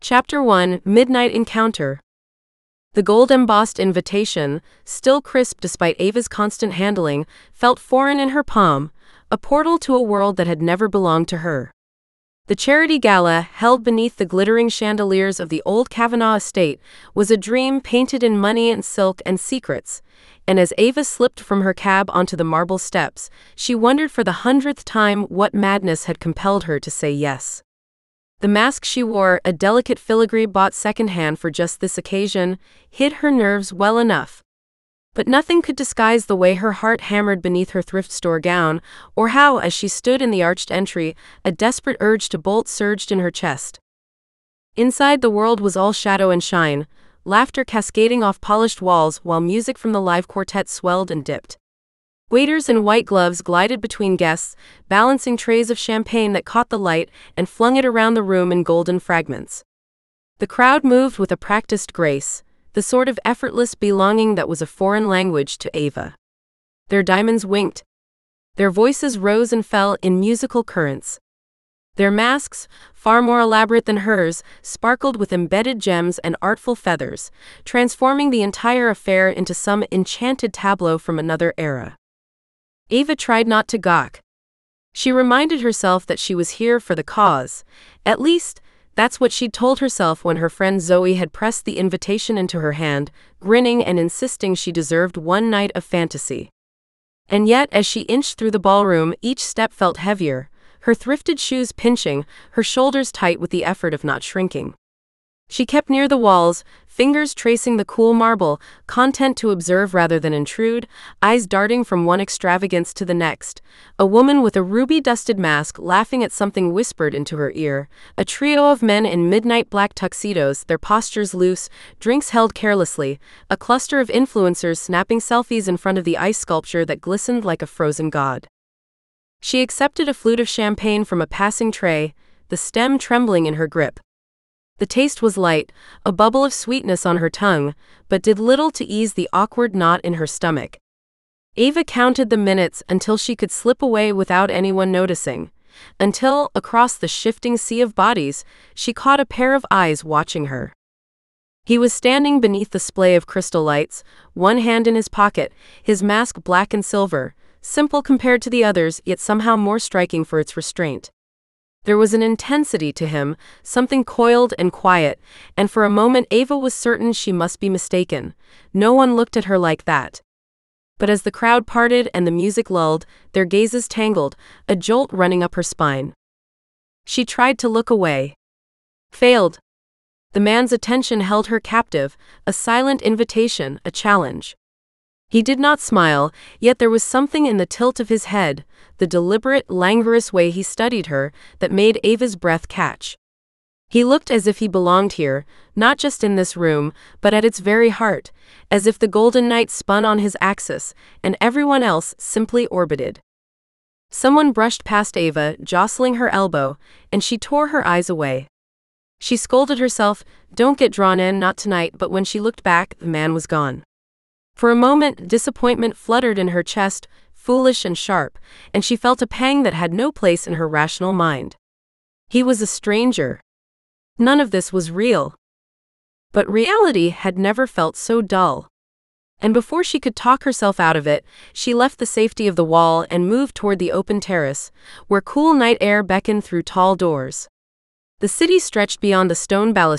Chapter 1 Midnight Encounter. The gold-embossed invitation, still crisp despite Ava's constant handling, felt foreign in her palm, a portal to a world that had never belonged to her. The charity gala, held beneath the glittering chandeliers of the old Kavanaugh estate, was a dream painted in money and silk and secrets, and as Ava slipped from her cab onto the marble steps, she wondered for the 100th time what madness had compelled her to say yes. The mask she wore, a delicate filigree bought secondhand for just this occasion, hid her nerves well enough. But nothing could disguise the way her heart hammered beneath her thrift store gown, or how, as she stood in the arched entry, a desperate urge to bolt surged in her chest. Inside, the world was all shadow and shine, laughter cascading off polished walls while music from the live quartet swelled and dipped. Waiters in white gloves glided between guests, balancing trays of champagne that caught the light and flung it around the room in golden fragments. The crowd moved with a practiced grace, the sort of effortless belonging that was a foreign language to Ava. Their diamonds winked. Their voices rose and fell in musical currents. Their masks, far more elaborate than hers, sparkled with embedded gems and artful feathers, transforming the entire affair into some enchanted tableau from another era. Ava tried not to gawk. She reminded herself that she was here for the cause. At least, that's what she'd told herself when her friend Zoe had pressed the invitation into her hand, grinning and insisting she deserved one night of fantasy. And yet, as she inched through the ballroom, each step felt heavier, her thrifted shoes pinching, her shoulders tight with the effort of not shrinking. She kept near the walls, fingers tracing the cool marble, content to observe rather than intrude, eyes darting from one extravagance to the next. A woman with a ruby-dusted mask laughing at something whispered into her ear. A trio of men in midnight black tuxedos, their postures loose, drinks held carelessly. A cluster of influencers snapping selfies in front of the ice sculpture that glistened like a frozen god. She accepted a flute of champagne from a passing tray, the stem trembling in her grip. The taste was light, a bubble of sweetness on her tongue, but did little to ease the awkward knot in her stomach. Ava counted the minutes until she could slip away without anyone noticing, until, across the shifting sea of bodies, she caught a pair of eyes watching her. He was standing beneath the splay of crystal lights, one hand in his pocket, his mask black and silver, simple compared to the others, yet somehow more striking for its restraint. There was an intensity to him, something coiled and quiet, and for a moment Ava was certain she must be mistaken. No one looked at her like that. But as the crowd parted and the music lulled, their gazes tangled, a jolt running up her spine. She tried to look away. Failed. The man's attention held her captive, a silent invitation, a challenge. He did not smile, yet there was something in the tilt of his head, the deliberate, languorous way he studied her, that made Ava's breath catch. He looked as if he belonged here, not just in this room, but at its very heart, as if the golden night spun on his axis, and everyone else simply orbited. Someone brushed past Ava, jostling her elbow, and she tore her eyes away. She scolded herself, "Don't get drawn in, not tonight," but when she looked back, the man was gone. For a moment, disappointment fluttered in her chest, foolish and sharp, and she felt a pang that had no place in her rational mind. He was a stranger. None of this was real. But reality had never felt so dull. And before she could talk herself out of it, she left the safety of the wall and moved toward the open terrace, where cool night air beckoned through tall doors. The city stretched beyond the stone balustrade